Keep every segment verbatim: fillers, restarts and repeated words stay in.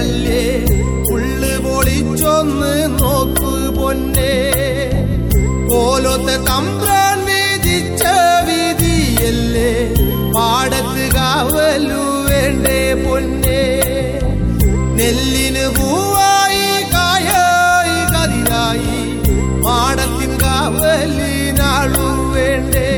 കല്ലേ ഉള്ളു പൊളിച്ചൊന്ന് നോക്കു പൊന്നെ. കോലത്തെ തമ്പ്രാൻ വിധിച്ച വിധിയല്ലേ പാടത്ത് കാവലു വേണ്ടേ പൊന്നെ. നെല്ലിന് പൂവായി കായായി കതിരായി പാടത്തിൻ കാവലിനാളു വേണ്ടേ.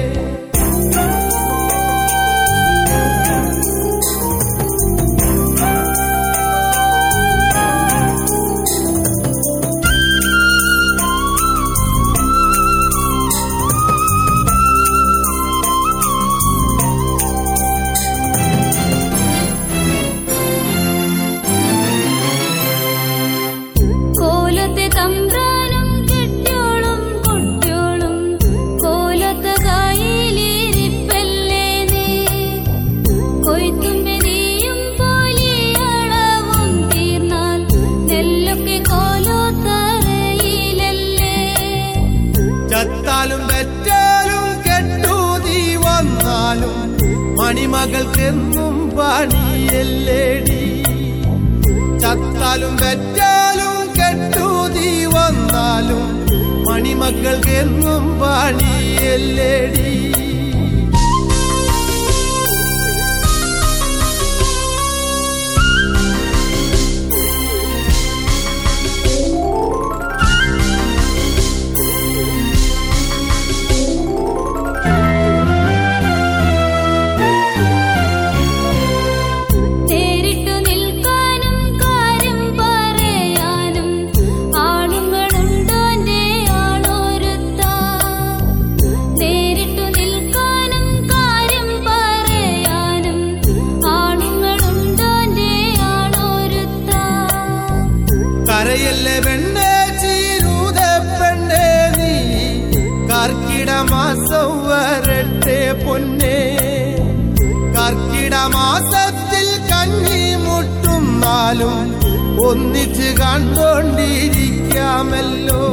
ചത്താലും വെച്ചാലും കെട്ടൂതി വന്നാലും മണിമകൾക്കെന്നും പണിയല്ലേടി. ചത്താലും വെച്ചാലും കെട്ടൂതി വന്നാലും മണിമക്കൾക്കെന്നും പണിയല്ലേടി. കരയല്ലേ പെണ്ണേ ചീരൂത പെണ്ണേ നീ കർക്കിട മാസം വരട്ടെ പൊന്നെ. കർക്കിട മാസത്തിൽ കഞ്ഞി മുട്ടുന്നാലും ഒന്നിച്ച് കണ്ടോണ്ടിരിക്കാമല്ലോ.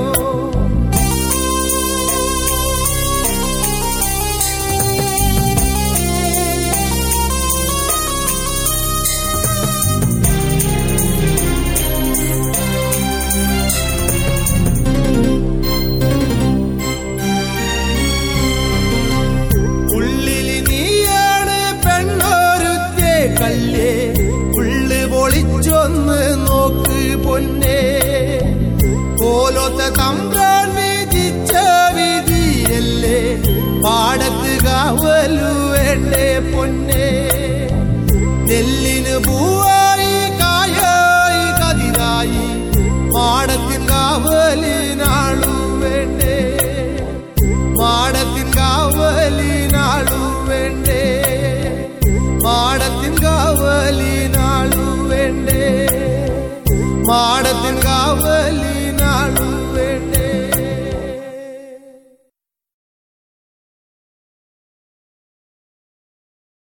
കല്ലേ ഉള്ളു പൊളിച്ചൊന്ന് നോക്ക് പൊന്നെ. കോലത്തെ തമ്പ്രാൻ വിധിച്ച വിധിയല്ലേ പാടത്ത് കാവലു വേണ്ടേ പൊന്നെ. നെല്ലിന് പൂവായി കായായി കതിരായി പാടത്തിൻ കാവലിനാളു വേണ്ടേ. പാടത്തിൻ കാവലിനാളു വേണ്ടേ. മാടത്തിൻ കാവലിനാളു വേണ്ടേ. മാടത്തിൻ കാവലി